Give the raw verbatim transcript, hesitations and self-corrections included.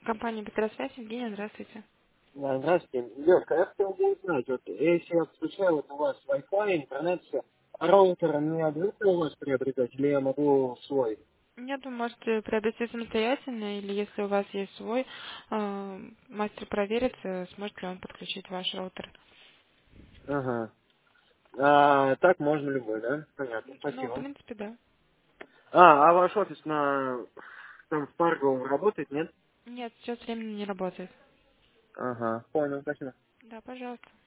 Компания Петросвязь, Евгения, здравствуйте. Да, здравствуйте. Девушка, я хотел бы узнать, вот если я подключаю вот у вас Wi-Fi, интернет, все, а роутер не обязательно у вас приобретать, или я могу свой? Нет, вы можете приобрести самостоятельно, или если у вас есть свой, э, мастер проверит, э, сможет ли он подключить ваш роутер. Ага. А так можно любой, да? Понятно, Ну, в спасибо. принципе, да. А, а ваш офис на там в Парговом работает, нет? Нет, сейчас временно не работает. Ага, понял, спасибо. Да, пожалуйста.